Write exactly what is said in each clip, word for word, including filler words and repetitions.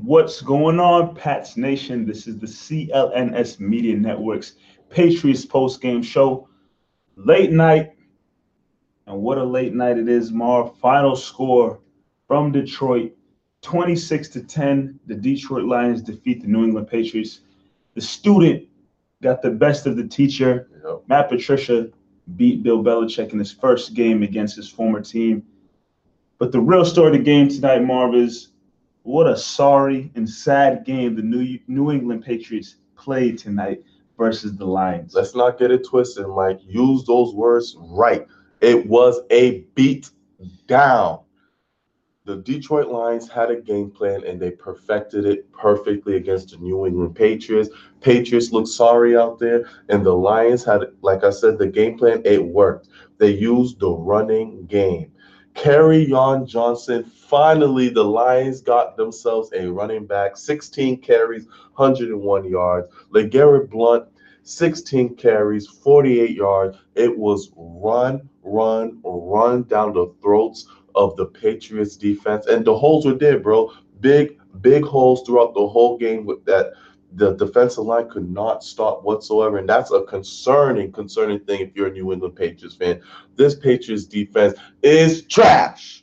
What's going on, Pats Nation? This is the C L N S Media Network's Patriots post-game show. Late night, and what a late night it is, Mar. Final score from Detroit, twenty-six to ten. The Detroit Lions defeat the New England Patriots. The student got the best of the teacher. Yep. Matt Patricia beat Bill Belichick in his first game against his former team. But the real story of the game tonight, Marv, is what a sorry and sad game the New New England Patriots played tonight versus the Lions. Let's not get it twisted, Mike. Use those words right. It was a beat down. The Detroit Lions had a game plan, and they perfected it perfectly against the New England Patriots. Patriots looked sorry out there, and the Lions had, like I said, the game plan, it worked. They used the running game. Kerryon Johnson, finally, the Lions got themselves a running back, sixteen carries, one hundred one yards. LeGarrette Blount, sixteen carries, forty-eight yards. It was run, run, run down the throats of the Patriots defense. And the holes were there, bro. Big, big holes throughout the whole game with that. The defensive line could not stop whatsoever, and that's a concerning, concerning thing if you're a New England Patriots fan. This Patriots defense is trash.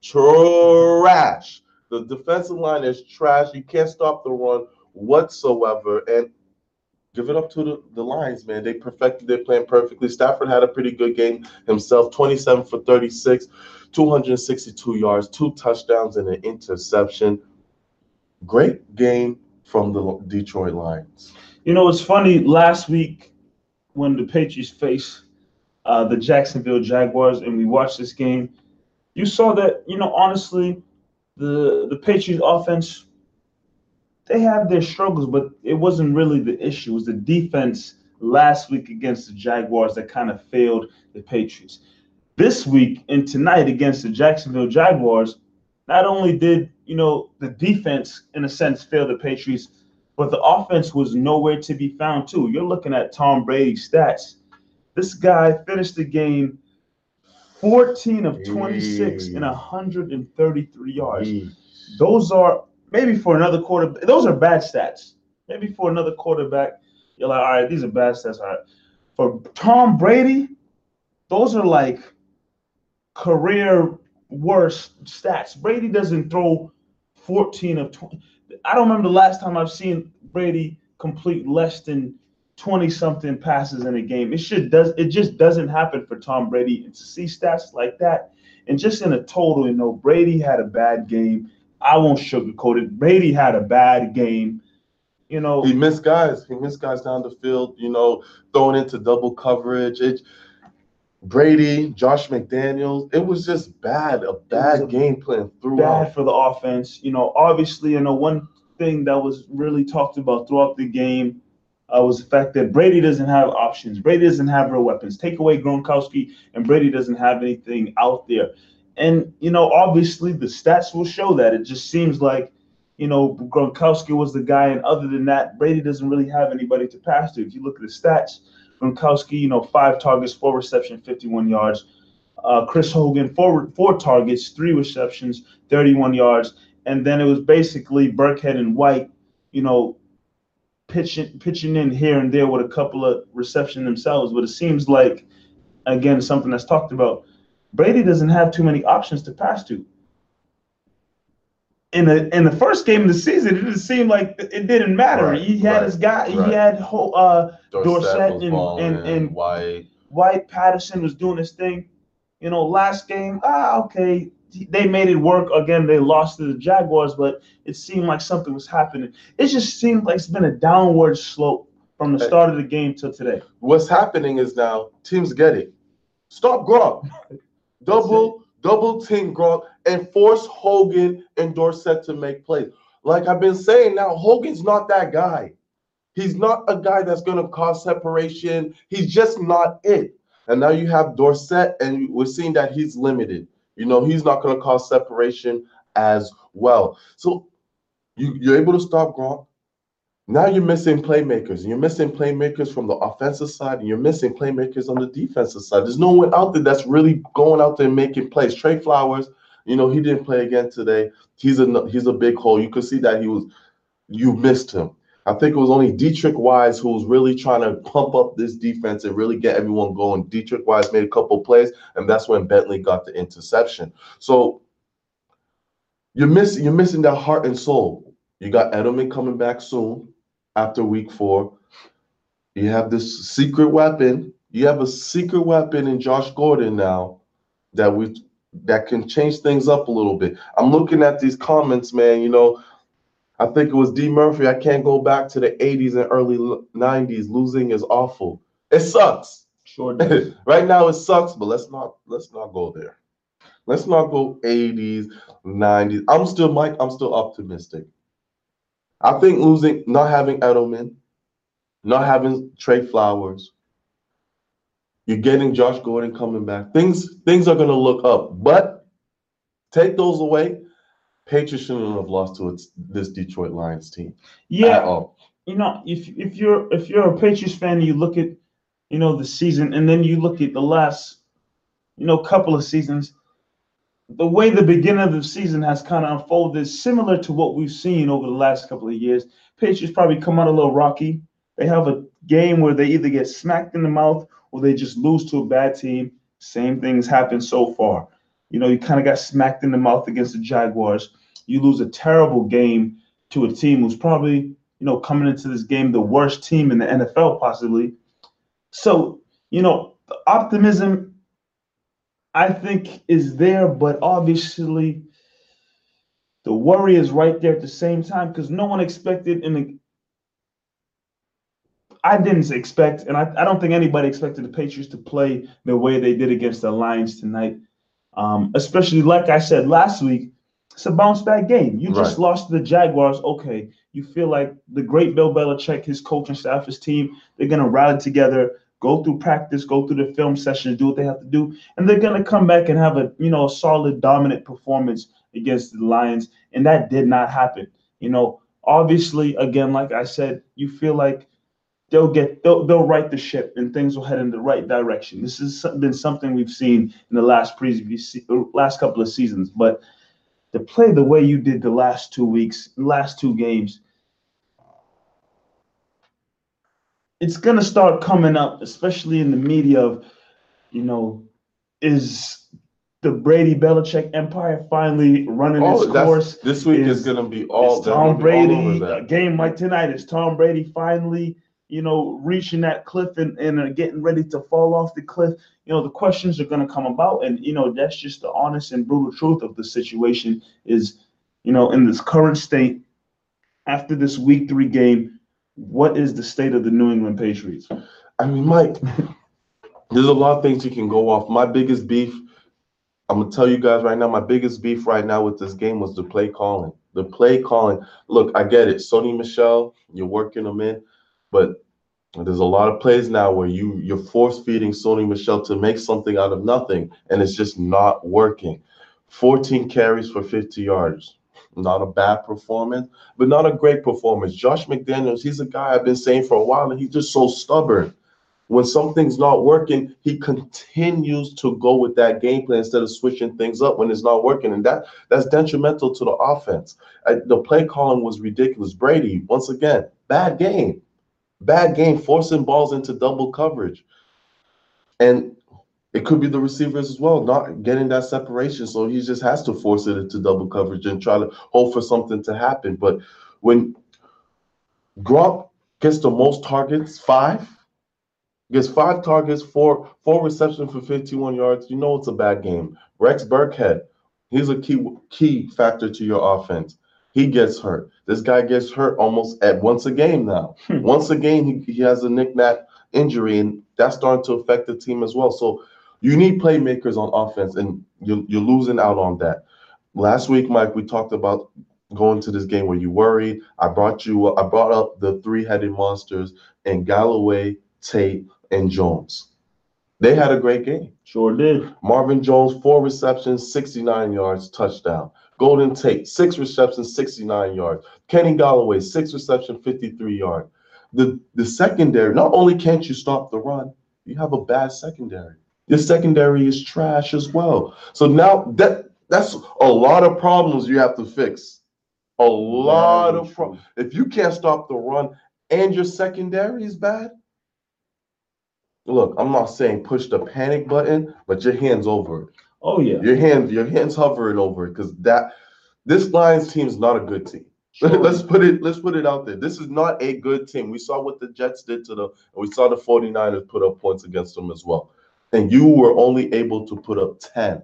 Trash. The defensive line is trash. You can't stop the run whatsoever, and give it up to the, the Lions, man. They perfected their plan perfectly. Stafford had a pretty good game himself, twenty-seven for thirty-six, two hundred sixty-two yards, two touchdowns, and an interception. Great game from the Detroit Lions. You know, it's funny, last week when the Patriots faced uh, the Jacksonville Jaguars and we watched this game, you saw that, you know, honestly, the, the Patriots offense, they have their struggles, but it wasn't really the issue. It was the defense last week against the Jaguars that kind of failed the Patriots. This week and tonight against the Jacksonville Jaguars, not only did, you know, the defense, in a sense, fail the Patriots, but the offense was nowhere to be found, too. You're looking at Tom Brady's stats. This guy finished the game fourteen of twenty-six and one hundred thirty-three yards. Jeez. Those are, maybe for another quarter, those are bad stats. Maybe for another quarterback, you're like, all right, these are bad stats. All right. For Tom Brady, those are like career worst stats. Brady doesn't throw fourteen of twenty. I don't remember the last time I've seen Brady complete less than twenty something passes in a game. It should does it just doesn't happen for Tom Brady. And to see stats like that, and just in a total, you know, Brady had a bad game. I won't sugarcoat it. Brady had a bad game. You know, He missed guys. He missed guys down the field, you know, throwing into double coverage. It, Brady, Josh McDaniels, it was just bad, a bad a game plan throughout. bad for the offense. You know, obviously, you know, one thing that was really talked about throughout the game uh, was the fact that Brady doesn't have options. Brady doesn't have real weapons. Take away Gronkowski, and Brady doesn't have anything out there. And, you know, obviously the stats will show that. It just seems like, you know, Gronkowski was the guy, and other than that, Brady doesn't really have anybody to pass to. If you look at the stats, Gronkowski, you know, five targets, four receptions, fifty-one yards. Uh, Chris Hogan, four four targets, three receptions, thirty-one yards. And then it was basically Burkhead and White, you know, pitching pitching in here and there with a couple of receptions themselves. But it seems like, again, something that's talked about, Brady doesn't have too many options to pass to. In the in the first game of the season, it didn't seem like it didn't matter. Right, he had right, his guy. He right. had ho- uh, Dorsett was and, balling, and and White. White. Patterson was doing his thing. You know, last game, ah, okay, they made it work. Again, they lost to the Jaguars, but it seemed like something was happening. It just seemed like it's been a downward slope from the start of the game till today. What's happening is now teams get it. Stop Gronk. Double, double team Gronk and force Hogan and Dorsett to make plays. Like I've been saying now, Hogan's not that guy. He's not a guy that's going to cause separation. He's just not it. And now you have Dorsett, and we're seeing that he's limited. You know, he's not going to cause separation as well. So you, you're able to stop Gronk. Now you're missing playmakers. You're missing playmakers from the offensive side, and you're missing playmakers on the defensive side. There's no one out there that's really going out there and making plays. Trey Flowers, you know, he didn't play again today. he's a he's a big hole. You could see that he was you missed him. I think it was only Dietrich Wise who was really trying to pump up this defense and really get everyone going. Dietrich Wise made a couple plays, and that's when Bentley got the interception. So you're missing you're missing that heart and soul. You got Edelman coming back soon after week four. You have this secret weapon. You have a secret weapon in Josh Gordon now that we that can change things up a little bit. I'm looking at these comments, man. You know, I think it was D. Murphy. I can't go back to the eighties and early nineties. Losing is awful. It sucks. Sure does. Right now it sucks, but let's not let's not go there. Let's not go eighties, nineties. I'm still Mike. I'm still optimistic. I think losing, not having Edelman, not having Trey Flowers, you're getting Josh Gordon coming back. Things things are going to look up. But take those away, Patriots shouldn't have lost to its, this Detroit Lions team. Yeah, you know, if if you're if you're a Patriots fan, you look at, you know, the season, and then you look at the last, you know, couple of seasons. The way the beginning of the season has kind of unfolded is similar to what we've seen over the last couple of years. Patriots probably come out a little rocky. They have a game where they either get smacked in the mouth or they just lose to a bad team. Same things happened so far. You know, you kind of got smacked in the mouth against the Jaguars. You lose a terrible game to a team who's probably, you know, coming into this game the worst team in the N F L possibly. So, you know, the optimism, I think, is there, but obviously the worry is right there at the same time because no one expected in the I didn't expect, and I, I don't think anybody expected the Patriots to play the way they did against the Lions tonight. Um, especially, like I said last week, it's a bounce back game. You just Right. lost to the Jaguars. Okay, you feel like the great Bill Belichick, his coaching staff, his team, they're going to rally together, go through practice, go through the film sessions, do what they have to do, and they're going to come back and have a, you know, a solid, dominant performance against the Lions, and that did not happen. You know, obviously, again, like I said, you feel like they'll get they'll they'll right the ship and things will head in the right direction. This has been something we've seen in the last previous last couple of seasons, but to play the way you did the last two weeks, last two games, it's gonna start coming up, especially in the media of, you know, is the Brady Belichick empire finally running Oh, its that's, course? this week is, Is- going to be all Is they're Tom gonna be all over Brady, that. a game like tonight, is Tom Brady finally, you know, reaching that cliff and, and uh, getting ready to fall off the cliff? You know, the questions are going to come about. And, you know, that's just the honest and brutal truth of the situation is, you know, in this current state, after this week three game, what is the state of the New England Patriots? I mean, Mike, there's a lot of things you can go off. My biggest beef, I'm going to tell you guys right now, my biggest beef right now with this game was the play calling. The play calling. Look, I get it. Sony Michel, you're working them in, but there's a lot of plays now where you, you're force-feeding Sony Michel to make something out of nothing, and it's just not working. fourteen carries for fifty yards. Not a bad performance, but not a great performance. Josh McDaniels, he's a guy I've been saying for a while, and he's just so stubborn. When something's not working, he continues to go with that game plan instead of switching things up when it's not working. And that that's detrimental to the offense. I, the play calling was ridiculous. Brady, once again, bad game. Bad game, forcing balls into double coverage. And it could be the receivers as well, not getting that separation. So he just has to force it into double coverage and try to hope for something to happen. But when Gronk gets the most targets, five, gets five targets, four four receptions for fifty-one yards, you know it's a bad game. Rex Burkhead, he's a key key factor to your offense. He gets hurt. This guy gets hurt almost at once a game now. Hmm. Once a game, he, he has a knick-knack injury, and that's starting to affect the team as well. So you need playmakers on offense, and you're, you're losing out on that. Last week, Mike, we talked about going to this game where you worried. I brought you, I brought up the three-headed monsters and Galloway, Tate, and Jones. They had a great game. Sure did. Marvin Jones, four receptions, sixty-nine yards, touchdown. Golden Tate, six receptions, sixty-nine yards. Kenny Galloway, six receptions, fifty-three yards. The, the secondary, not only can't you stop the run, you have a bad secondary. Your secondary is trash as well. So now that That's a lot of problems you have to fix. A lot Very of true. problems. If you can't stop the run and your secondary is bad, look, I'm not saying push the panic button, but your hands over it. Oh yeah. Your hands, your hands hovering over it because that this Lions team is not a good team. Sure. let's put it let's put it out there. This is not a good team. We saw what the Jets did to them, and we saw the 49ers put up points against them as well. And you were only able to put up ten.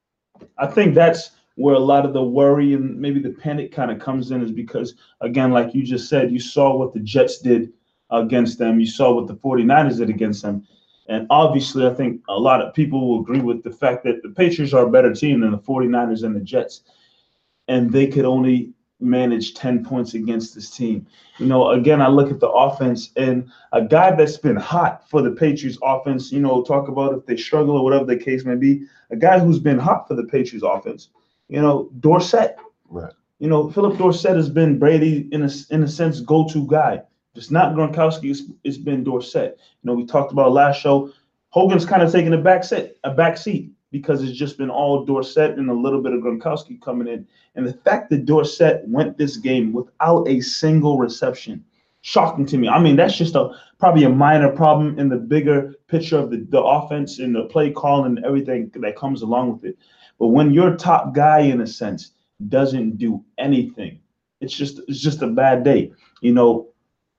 I think that's where a lot of the worry and maybe the panic kind of comes in, is because, again, like you just said, you saw what the Jets did against them. You saw what the 49ers did against them. And obviously, I think a lot of people will agree with the fact that the Patriots are a better team than the 49ers and the Jets. And they could only manage ten points against this team. You know, again, I look at the offense, and a guy that's been hot for the Patriots offense, you know, talk about if they struggle or whatever the case may be, a guy who's been hot for the Patriots offense, you know, Dorsett. Right. You know, Philip Dorsett has been Brady, in a, in a sense, go-to guy. It's not Gronkowski, it's, it's been Dorsett. You know, we talked about last show, Hogan's kind of taking a back seat, a back seat because it's just been all Dorsett and a little bit of Gronkowski coming in. And the fact that Dorsett went this game without a single reception, shocking to me. I mean, that's just a probably a minor problem in the bigger picture of the, the offense and the play call and everything that comes along with it. But when your top guy, in a sense, doesn't do anything, it's just it's just a bad day. You know,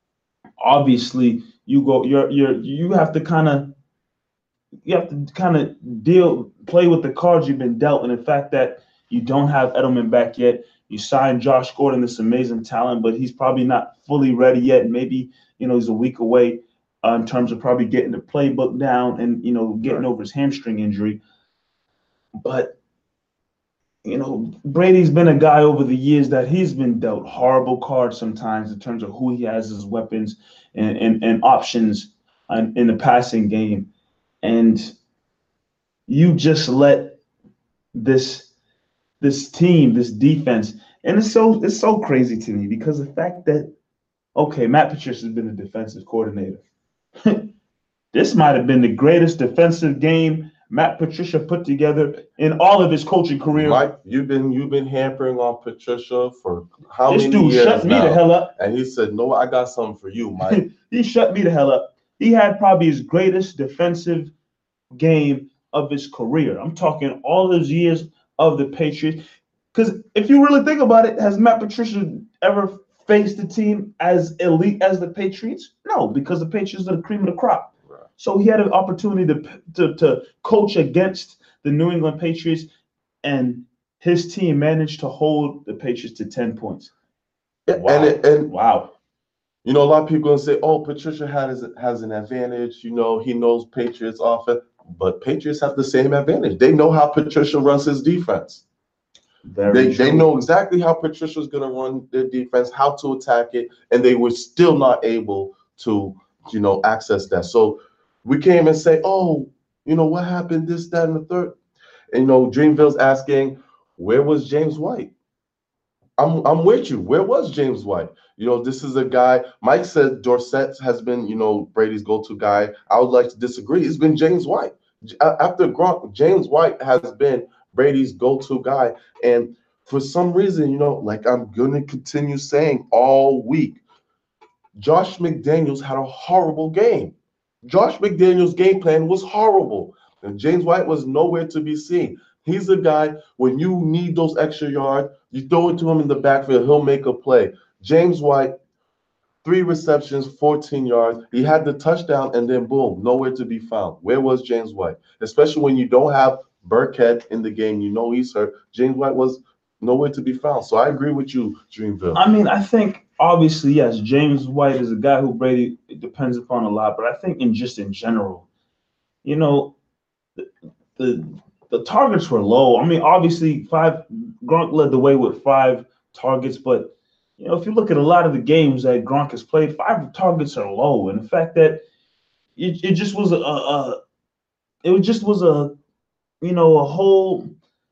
obviously you go you're you're you have to kind of you have to kind of deal play with the cards you've been dealt. And the fact that you don't have Edelman back yet, you signed Josh Gordon, this amazing talent, but he's probably not fully ready yet. Maybe, you know, he's a week away uh, in terms of probably getting the playbook down and, you know, getting over his hamstring injury. But, you know, Brady's been a guy over the years that he's been dealt horrible cards sometimes in terms of who he has as weapons and, and, and options in, in the passing game. And you just let this this team, this defense, and it's so it's so crazy to me because the fact that, okay, Matt Patricia has been a defensive coordinator. This might have been the greatest defensive game Matt Patricia put together in all of his coaching career. Mike, you've been you've been hampering on Patricia for how this many dude years shut me now? the hell up. And he said, "No, I got something for you, Mike." He shut me the hell up. He had probably his greatest defensive game of his career. I'm talking all those years of the Patriots. Because if you really think about it, has Matt Patricia ever faced a team as elite as the Patriots? No, because the Patriots are the cream of the crop. Right. So he had an opportunity to, to, to coach against the New England Patriots, and his team managed to hold the Patriots to ten points. Wow. And, it, and wow. You know, a lot of people gonna say, "Oh, Patricia has has an advantage." You know, he knows Patriots offense, but Patriots have the same advantage. They know how Patricia runs his defense. Very they true. they know exactly how Patricia's gonna run their defense, how to attack it, and they were still not able to, you know, access that. So we came and say, "Oh, you know, what happened? This, that, and the third." And you know, Dreamville's asking, "Where was James White?" I'm I'm with you. Where was James White? You know, this is a guy. Mike said Dorsett has been, you know, Brady's go-to guy. I would like to disagree. It's been James White. After Gronk, James White has been Brady's go-to guy. And for some reason, you know, like I'm going to continue saying all week, Josh McDaniels had a horrible game. Josh McDaniels' game plan was horrible. And James White was nowhere to be seen. He's a guy, when you need those extra yards, you throw it to him in the backfield, he'll make a play. James White, three receptions, fourteen yards. He had the touchdown, and then boom, nowhere to be found. Where was James White? Especially when you don't have Burkhead in the game, you know he's hurt. James White was nowhere to be found. So I agree with you, Dreamville. I mean, I think obviously, yes, James White is a guy who Brady depends upon a lot, but I think in just in general, you know, the the, the targets were low. I mean, obviously, five Gronk led the way with five targets, but you know, if you look at a lot of the games that Gronk has played, five targets are low, and the fact that it, it just was a, a it just was a you know a whole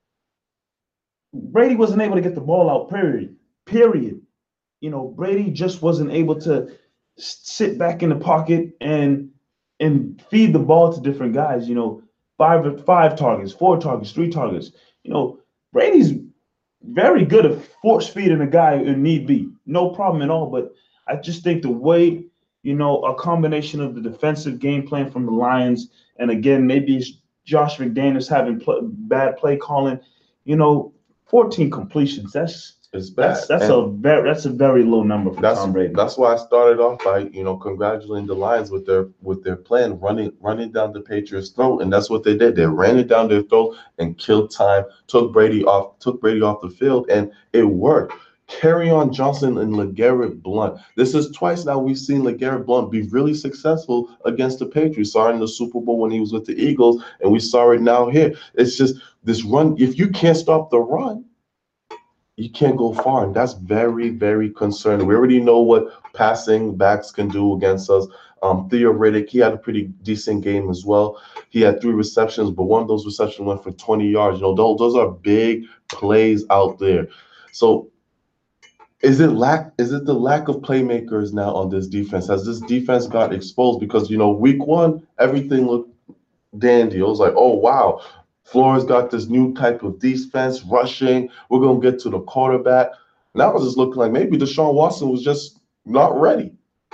Brady wasn't able to get the ball out. Period. Period. You know, Brady just wasn't able to sit back in the pocket and and feed the ball to different guys. You know, five five targets, four targets, three targets. You know, Brady's very good at force feeding a guy in need be, no problem at all. But I just think the way, you know, a combination of the defensive game plan from the Lions, and again, maybe it's Josh McDaniels having pl- bad play calling, you know, fourteen completions. That's It's bad. that's that's And a very that's a very low number for that's Tom Brady. that's why I started off by, you know, congratulating the Lions with their with their plan, running running down the Patriots' throat, and that's what they did. They ran it down their throat and killed time, took Brady off, took Brady off the field, and it worked. On Johnson and LeGarrette Blount. This is twice now we've seen LeGarrette Blount be really successful against the Patriots. Saw it in the Super Bowl when he was with the Eagles, and we saw it now here. It's just this run. If you can't stop the run, you can't go far, and that's very, very concerning. We already know what passing backs can do against us. Um, Theo Riddick, he had a pretty decent game as well. He had three receptions, but one of those receptions went for twenty yards. You know, those, those are big plays out there. So is it lack? Is it the lack of playmakers now on this defense? Has this defense got exposed? Because, you know, week one, everything looked dandy. It was like, oh, wow. Flores got this new type of defense, rushing. We're going to get to the quarterback. Now it's just looking like maybe Deshaun Watson was just not ready.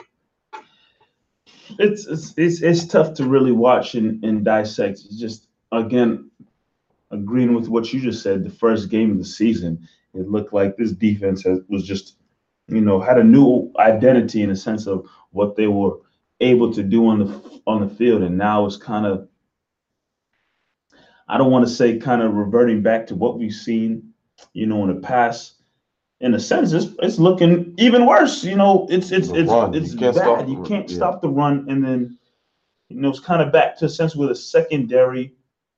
It's it's it's, it's tough to really watch and, and dissect. It's just, again, agreeing with what you just said, the first game of the season, it looked like this defense has, was just, you know, had a new identity in the sense of what they were able to do on the on the field, and now it's kind of, I don't want to say kind of reverting back to what we've seen, you know, in the past. In a sense, it's, it's looking even worse. You know, it's it's The it's run. it's You can't bad. stop the You run. can't Yeah. stop the run, and then, you know, it's kind of back to a sense with a secondary.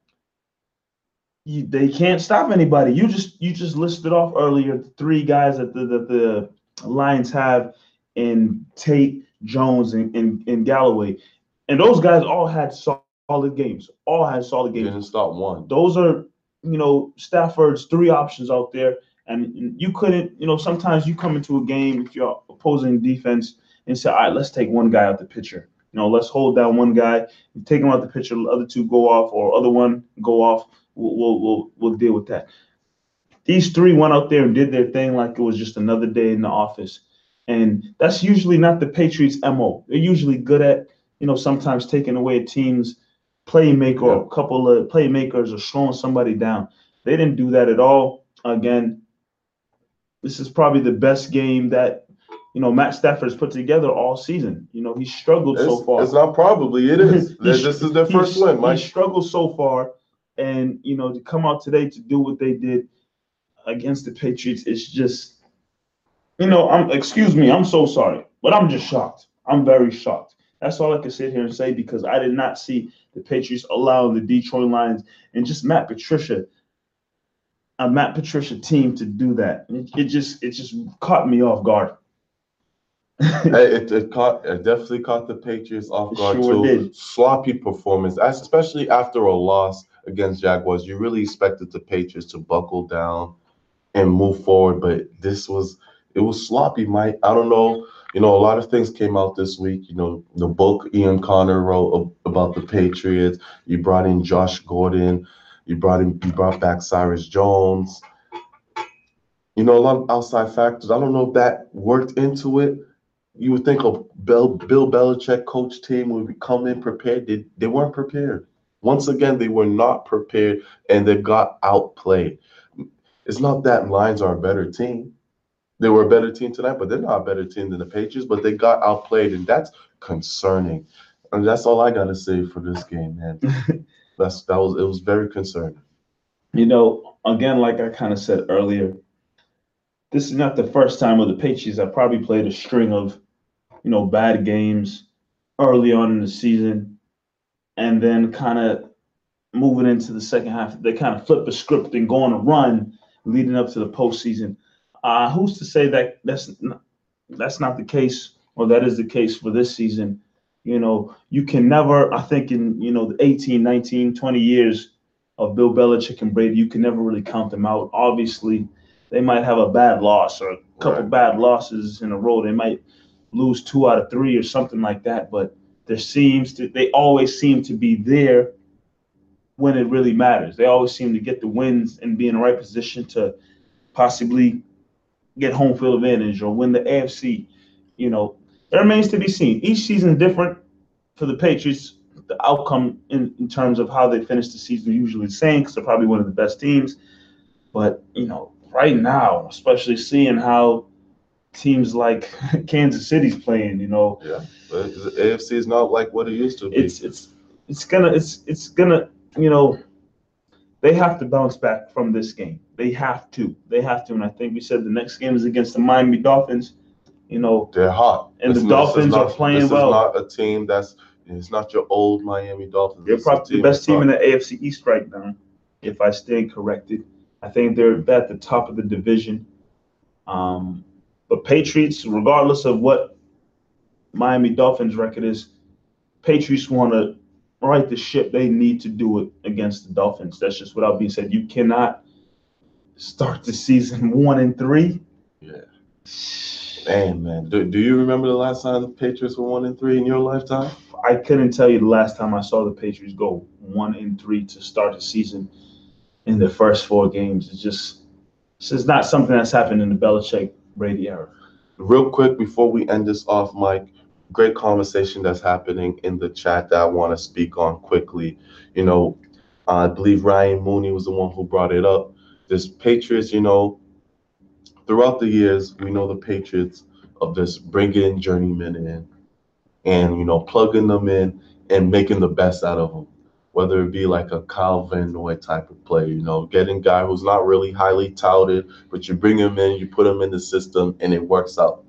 You, they can't stop anybody. You just you just listed off earlier the three guys that the that the Lions have in Tate, Jones, and, and, and Galloway, and those guys all had solid games. All had solid games. Didn't stop one. Those are, you know, Stafford's three options out there. And you couldn't, you know, sometimes you come into a game if you're opposing defense and say, all right, let's take one guy out the picture. You know, let's hold down one guy, take him out the picture, the other two go off, or other one go off. We'll we'll we'll, we'll deal with that. These three went out there and did their thing like it was just another day in the office. And that's usually not the Patriots' M O. They're usually good at, you know, sometimes taking away a team's playmaker or a couple of playmakers or slowing somebody down. They didn't do that at all. Again, this is probably the best game that, you know, Matt Stafford's put together all season. You know, he struggled It's, so far. it's not probably. It is. He- This is their he- first win, Mike. He struggled so far, and, you know, to come out today to do what they did against the Patriots, it's just, you know, I'm excuse me, I'm so sorry, but I'm just shocked. I'm very shocked. That's all I can sit here and say, because I did not see the Patriots allowing the Detroit Lions and just Matt Patricia, a Matt Patricia team to do that. It, it just it just caught me off guard. it, it caught it definitely caught the Patriots off It guard sure too. did. Sloppy performance, especially after a loss against Jaguars. You really expected the Patriots to buckle down and move forward, but this was it was sloppy, Mike. I don't know. You know, a lot of things came out this week. You know, the book Ian Connor wrote about the Patriots. You brought in Josh Gordon. You brought in you brought back Cyrus Jones. You know, a lot of outside factors. I don't know if that worked into it. You would think a Bill, Bill Belichick coach team would come in prepared. They, they weren't prepared. Once again, they were not prepared, and they got outplayed. It's not that Lions are a better team. They were a better team tonight, but they're not a better team than the Patriots, but they got outplayed, and that's concerning. And that's all I got to say for this game, man. That's that was it was very concerning. You know, again, like I kind of said earlier, this is not the first time with the Patriots. I probably played a string of, you know, bad games early on in the season, and then kind of moving into the second half, they kind of flip the script and go on a run leading up to the postseason. Uh, who's to say that that's not, that's not the case, or that is the case for this season? You know, you can never, I think in, you know, the eighteen, nineteen, twenty years of Bill Belichick and Brady, you can never really count them out. Obviously, they might have a bad loss or a couple Right. bad losses in a row. They might lose two out of three or something like that, but there seems to, they always seem to be there when it really matters. They always seem to get the wins and be in the right position to possibly get home field advantage or win the A F C. You know, it remains to be seen. Each season is different for the Patriots. The outcome in, in terms of how they finish the season is usually the same because they're probably one of the best teams. But, you know, right now, especially seeing how teams like Kansas City's playing, you know. Yeah, but the A F C is not like what it used to be. It's it's it's gonna it's it's gonna you know they have to bounce back from this game. They have to. They have to. And I think we said the next game is against the Miami Dolphins. You know, they're hot, and this the not, Dolphins not, are playing this well. This is not a team that's it's not your old Miami Dolphins. They're probably the best team in the A F C East right now, if I stand corrected. I think they're at the top of the division. Um, but Patriots, regardless of what Miami Dolphins record is, Patriots want to right the ship. They need to do it against the Dolphins. That's just without being said. You cannot start the season one and three. Yeah. Man, man. Do, do you remember the last time the Patriots were one and three in your lifetime? I couldn't tell you the last time I saw the Patriots go one and three to start the season in the first four games. It's just it's just not something that's happened in the Belichick Brady era. Real quick before we end this off, Mike, great conversation that's happening in the chat that I want to speak on quickly. You know, I believe Ryan Mooney was the one who brought it up. This Patriots, you know, throughout the years, we know the Patriots of this bringing journeymen in and, you know, plugging them in and making the best out of them, whether it be like a Kyle Van Noy type of player, you know, getting a guy who's not really highly touted, but you bring him in, you put him in the system, and it works out.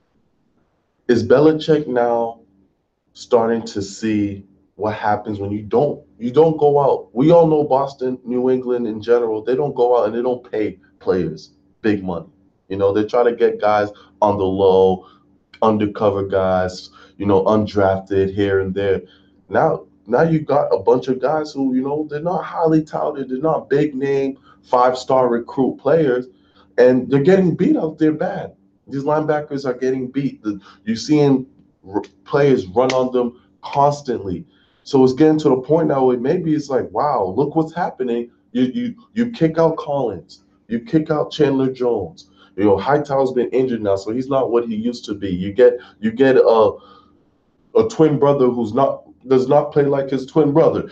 Is Belichick now starting to see what happens when you don't you don't go out? We all know Boston, New England in general, they don't go out and they don't pay players big money. You know, they try to get guys on the low, undercover guys, you know, undrafted here and there. Now, now you got a bunch of guys who, you know, they're not highly touted, they're not big name, five-star recruit players, and they're getting beat out there bad. These linebackers are getting beat. You're seeing r- players run on them constantly. So it's getting to the point now where maybe it's like, wow, look what's happening. You you you kick out Collins, you kick out Chandler Jones. You know, Hightower's been injured now, so he's not what he used to be. You get you get a a twin brother who's not does not play like his twin brother.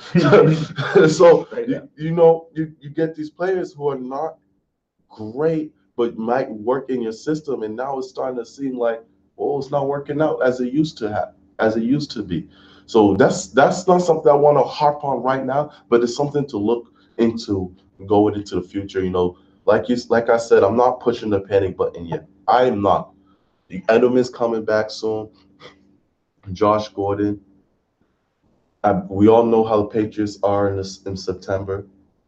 So you, you know you, you get these players who are not great, but might work in your system, and now it's starting to seem like, well, it's not working out as it used to have, as it used to be. So that's that's not something I want to harp on right now, but it's something to look into going into the future. You know, like you, like I said, I'm not pushing the panic button yet. I am not. Edelman's coming back soon. Josh Gordon. I, we all know how the Patriots are in this, in September.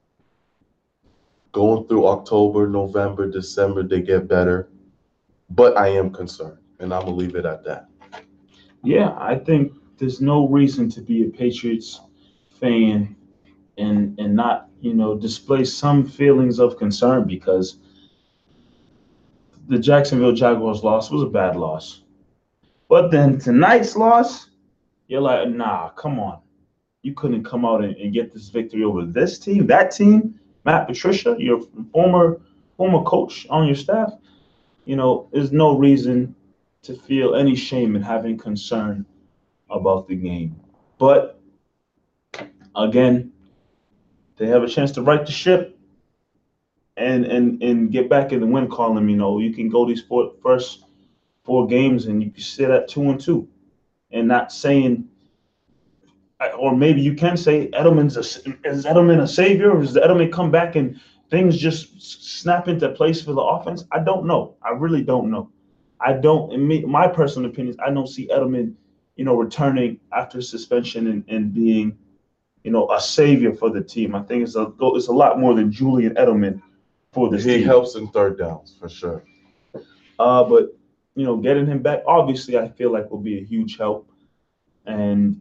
Going through October, November, December, they get better. But I am concerned, and I'm going to leave it at that. Yeah, I think there's no reason to be a Patriots fan and and not, you know, display some feelings of concern, because the Jacksonville Jaguars loss was a bad loss. But then tonight's loss, you're like, nah, come on. You couldn't come out and, and get this victory over this team, that team. Matt Patricia, your former former coach on your staff. You know, there's no reason to feel any shame in having concern about the game. But again, they have a chance to right the ship and and and get back in the win column. You know, you can go these four, first four games and you can sit at two and two, and not saying, or maybe you can say Edelman's a, is Edelman a savior, or does Edelman come back and things just snap into place for the offense? I don't know. I really don't know. I don't. In me, my personal opinion, I don't see Edelman, you know, returning after suspension and, and being, you know, a savior for the team. I think it's a it's a lot more than Julian Edelman for this he team. He helps in third downs for sure. Uh, but you know, getting him back, obviously, I feel like will be a huge help, and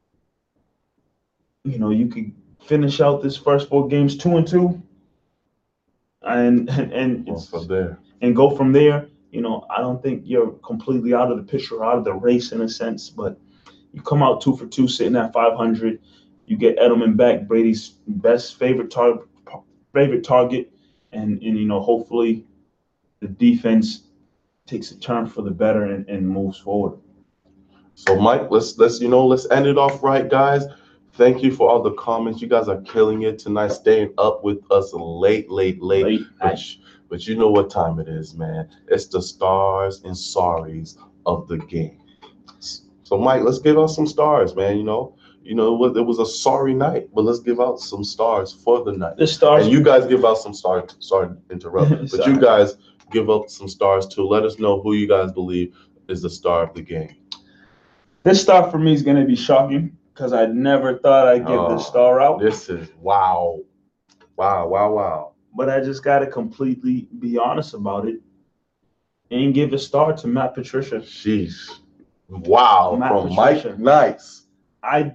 you know, you could finish out this first four games two and two, and and and, well, from there. and go from there. You know, I don't think you're completely out of the picture, out of the race in a sense, but you come out two for two, sitting at five hundred. You get Edelman back, Brady's best favorite target, favorite target, and and you know hopefully the defense takes a turn for the better and, and moves forward. So, Mike, let's let's you know let's end it off right, guys. Thank you for all the comments. You guys are killing it tonight, staying up with us late, late, late. Late but, night. but you know what time it is, man. It's the stars and sorries of the game. So, Mike, let's give out some stars, man. You know, you know, it was, it was a sorry night, but let's give out some stars for the night. The stars. And you guys give out some stars. Sorry to interrupt, but Sorry. you guys give up some stars too. Let us know who you guys believe is the star of the game. This star for me is going to be shocking because I never thought I'd give Oh, this star out. This is wow, wow, wow, wow. But I just got to completely be honest about it and give a star to Matt Patricia. Sheesh. Wow. Matt From Patricia. Mike Nice. I,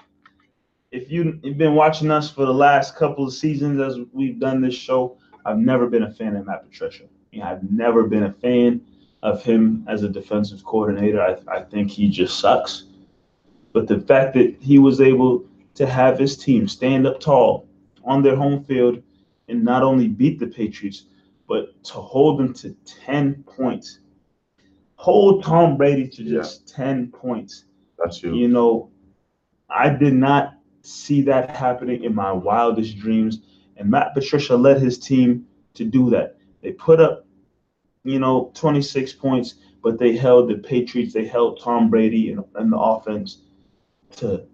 if you, you've been watching us for the last couple of seasons as we've done this show, I've never been a fan of Matt Patricia. You know, I've never been a fan of him as a defensive coordinator. I, I think he just sucks. But the fact that he was able to have his team stand up tall on their home field and not only beat the Patriots, but to hold them to ten points, hold Tom Brady to just yeah. ten points. That's you. You know, I did not see that happening in my wildest dreams. And Matt Patricia led his team to do that. They put up, you know, twenty-six points, but they held the Patriots, they held Tom Brady and, and the offense to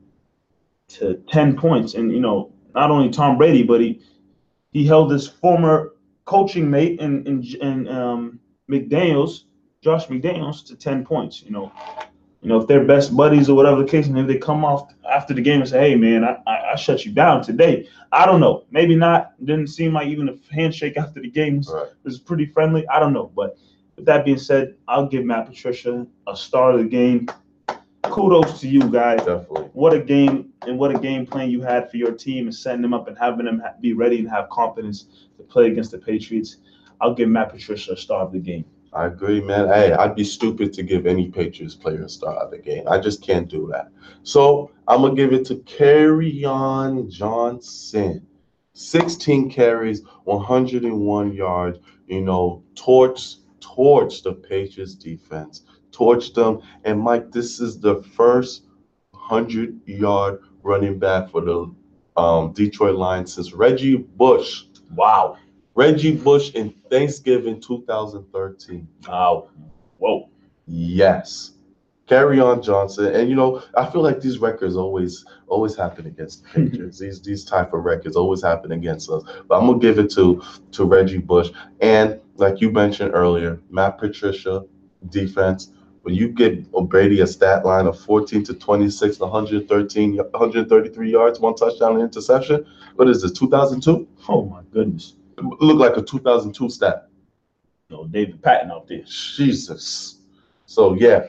to ten points. And, you know, not only Tom Brady, but he he held his former coaching mate in, in, in um, McDaniels, Josh McDaniels, to ten points. You know, you know, if they're best buddies or whatever the case, maybe they come off after the game and say, hey, man, I, I, I shut you down today. I don't know. Maybe not. Didn't seem like even a handshake after the game was, right. was pretty friendly. I don't know. But with that being said, I'll give Matt Patricia a star of the game. Kudos to you guys. Definitely. What a game and what a game plan you had for your team and setting them up and having them be ready and have confidence to play against the Patriots. I'll give Matt Patricia a star of the game. I agree, man. Hey, I'd be stupid to give any Patriots player a star of the game. I just can't do that. So I'm going to give it to Kerryon Johnson. sixteen carries, one hundred one yards, you know, torch, torch the Patriots defense. Torched them. And, Mike, this is the first hundred-yard running back for the um, Detroit Lions since Reggie Bush. Wow. Reggie Bush in Thanksgiving two thousand thirteen. Wow. Whoa. Yes. Kerryon Johnson. And, you know, I feel like these records always always happen against the Patriots. these these type of records always happen against us. But I'm going to give it to, to Reggie Bush. And, like you mentioned earlier, Matt Patricia, defense. When you get Brady a stat line of fourteen to twenty-six, one hundred thirteen, one hundred thirty-three yards, one touchdown and interception, what is this, two thousand two? Oh, my goodness. It looked like a two thousand two stat. No, David Patton out there. Jesus. So, yeah.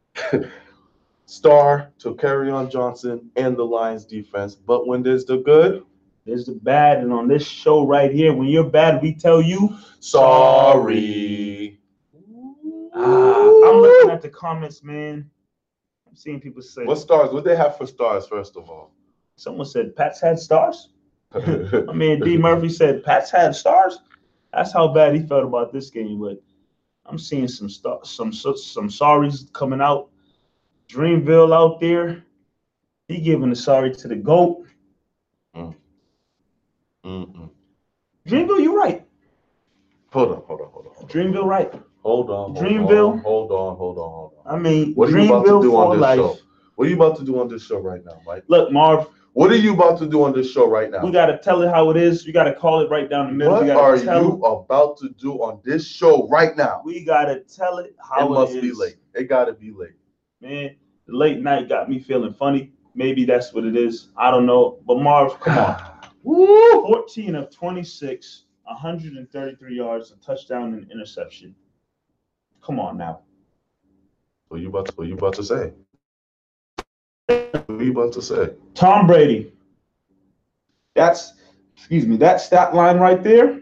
Star to Kerryon Johnson and the Lions defense. But when there's the good, there's the bad. And on this show right here, when you're bad, we tell you sorry. Ah, I'm looking at the comments, man. I'm seeing people say. What stars? What they have for stars, first of all? Someone said Pats had stars. I mean, D. Murphy said Pats had stars. That's how bad he felt about this game. But I'm seeing some star, some some sorries coming out. Dreamville out there. He giving a sorry to the GOAT. Mm. Mm-mm. Dreamville, you're right. Hold on, hold on, hold on. Hold on. Dreamville, right. Hold on. Hold Dreamville. On, hold on, hold on, hold on. I mean, what are Dreamville you about to do on this life. show? What are you about to do on this show right now, Mike? Look, Marv. What are you about to do on this show right now? We got to tell it how it is. You got to call it right down the middle. What we are tell you it. about to do on this show right now? We got to tell it how it, it must is. be late. It got to be late. Man, the late night got me feeling funny. Maybe that's what it is. I don't know. But Marv, come on. Woo! fourteen of twenty-six, one hundred thirty-three yards, a touchdown and interception. Come on now. What you about to, what you about to say? What are you about to say? Tom Brady. That's, excuse me, that stat line right there,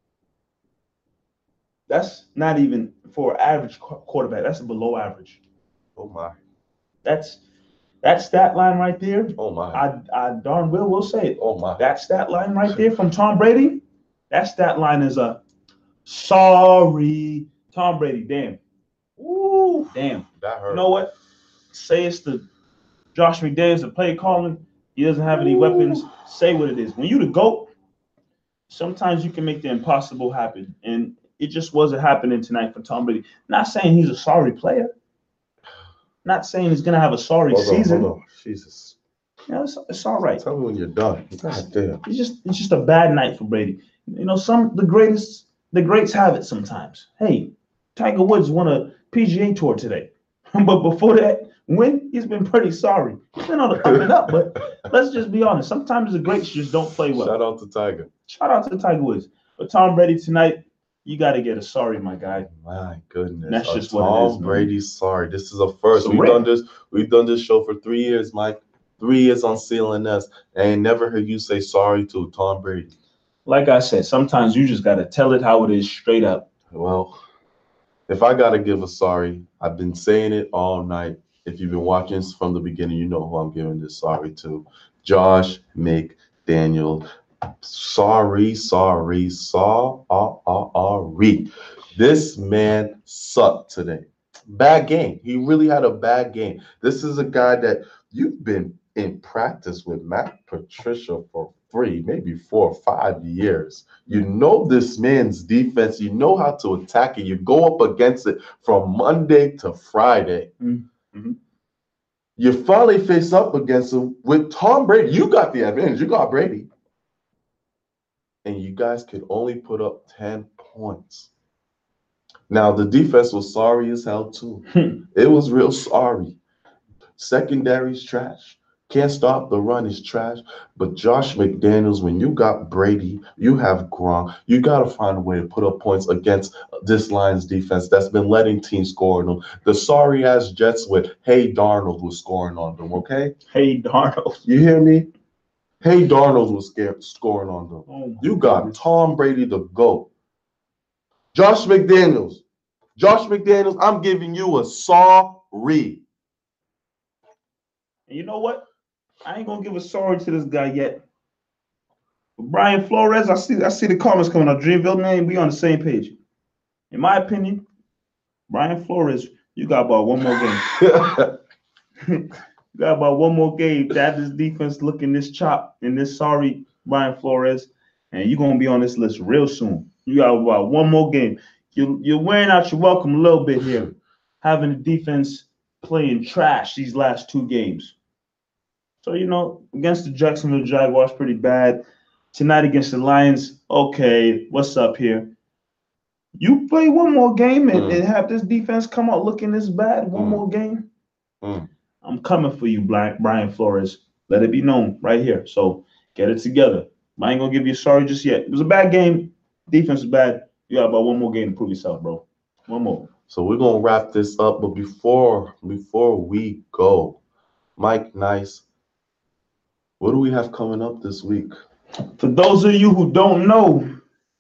that's not even for average quarterback. That's below average. Oh, my. That's That stat line right there, Oh my. I, I darn well will say it. Oh my. That stat line right there from Tom Brady, that stat line is a sorry. Tom Brady, damn. Ooh, damn. That hurt. You know what? Say it's the Josh McDaniels, the play calling. He doesn't have any Ooh. weapons. Say what it is. When you the GOAT, sometimes you can make the impossible happen. And it just wasn't happening tonight for Tom Brady. Not saying he's a sorry player. Not saying he's going to have a sorry hold on, season. Hold on. Jesus. Yeah, it's, it's all right. Tell me when you're done. God damn. It's just it's just a bad night for Brady. You know, some the greatest the greats have it sometimes. Hey, Tiger Woods won a P G A tour today. But before that win, he's been pretty sorry. He's been on the up and up, but let's just be honest. Sometimes the greats just don't play well. Shout out to Tiger. Shout out to Tiger Woods. But Tom Brady tonight, you got to get a sorry, my guy. My goodness. That's a just what Tom it is. Tom Brady's sorry. This is a first. So we've rare. done this. We've done this show for three years, Mike. Three years on C L N S. I ain't never heard you say sorry to Tom Brady. Like I said, sometimes you just got to tell it how it is straight up. Well, if I got to give a sorry, I've been saying it all night. If you've been watching from the beginning, you know who I'm giving this sorry to. Josh McDaniels. Sorry, sorry, sorry. This man sucked today. Bad game. He really had a bad game. This is a guy that you've been in practice with Matt Patricia for three, maybe four or five years. You know this man's defense. You know how to attack it. You go up against it from Monday to Friday. Mm-hmm. You finally face up against him with Tom Brady. You got the advantage. You got Brady. And you guys could only put up ten points. Now, the defense was sorry as hell, too. It was real sorry. Secondary's trash. Can't stop the run is trash. But Josh McDaniels, when you got Brady, you have Gronk, you got to find a way to put up points against this Lions defense that's been letting teams score on them. The sorry-ass Jets with Hey Darnold was scoring on them, okay? Hey Darnold. You hear me? Hey Darnold was scared, scoring on them. Oh you got goodness. Tom Brady the GOAT. Josh McDaniels. Josh McDaniels, I'm giving you a sorry. And you know what? I ain't gonna give a sorry to this guy yet. But Brian Flores, I see I see the comments coming up. Dreamville name, we on the same page. In my opinion, Brian Flores, you got about one more game. You got about one more game to have this defense looking this chop and this sorry Brian Flores, and you're gonna be on this list real soon. You got about one more game. You you're wearing out your welcome a little bit here, having the defense playing trash these last two games. So, you know, against the Jacksonville Jaguars, pretty bad. Tonight against the Lions, okay, what's up here? You play one more game and, mm. and have this defense come out looking this bad, one mm. more game? Mm. I'm coming for you, Brian Flores. Let it be known right here. So get it together. I ain't going to give you a sorry just yet. It was a bad game. Defense is bad. You got about one more game to prove yourself, bro. One more. So we're going to wrap this up. But before, before we go, Mike Nice, what do we have coming up this week? For those of you who don't know,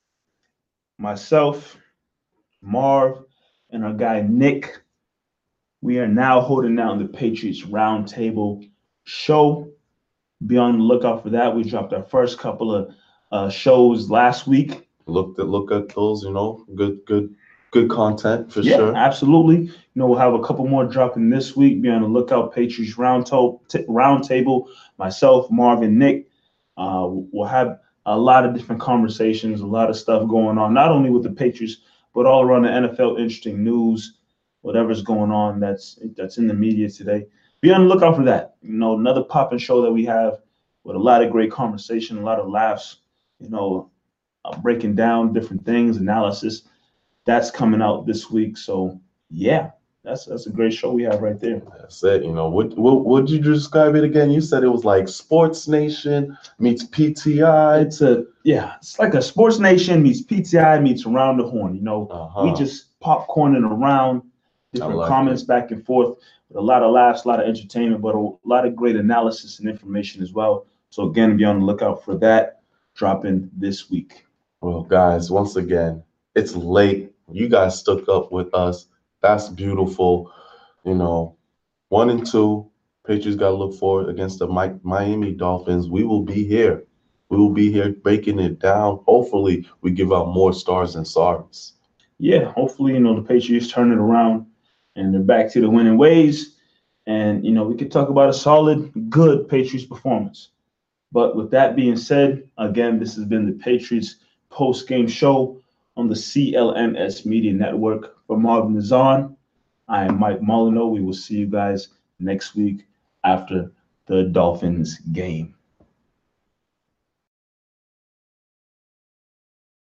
myself, Marv, and our guy Nick, we are now holding down the Patriots Roundtable show. Be on the lookout for that. We dropped our first couple of uh, shows last week. Look at look at those, you know, good good good content for yeah, sure. Absolutely. You know, we'll have a couple more dropping this week. Be on the lookout. Patriots Roundtable, t- Roundtable. Myself, Marvin, Nick. Uh, we'll have a lot of different conversations, a lot of stuff going on, not only with the Patriots, but all around the N F L. Interesting news, whatever's going on that's that's in the media today. Be on the lookout for that. You know, another popping show that we have with a lot of great conversation, a lot of laughs. You know, uh, breaking down different things, analysis. That's coming out this week. So yeah, that's that's a great show we have right there. That's it. You know, what what would you describe it again? You said it was like Sports Nation meets P T I. It's a yeah, it's like a Sports Nation meets P T I meets Around the Horn. You know, uh-huh. We just popcorning around different like comments it. Back and forth with a lot of laughs, a lot of entertainment, but a lot of great analysis and information as well. So again, be on the lookout for that dropping this week. Well, guys, once again, it's late. You guys stuck up with us. That's beautiful. You know, one and two, Patriots got to look forward against the Mi- Miami Dolphins. We will be here. We will be here breaking it down. Hopefully, we give out more stars than sorries. Yeah, hopefully, you know, the Patriots turn it around and they're back to the winning ways. And, you know, we could talk about a solid, good Patriots performance. But with that being said, again, this has been the Patriots post game show on the C L N S Media Network. For Marvin Nazan, I am Mike Molyneux. We will see you guys next week after the Dolphins game.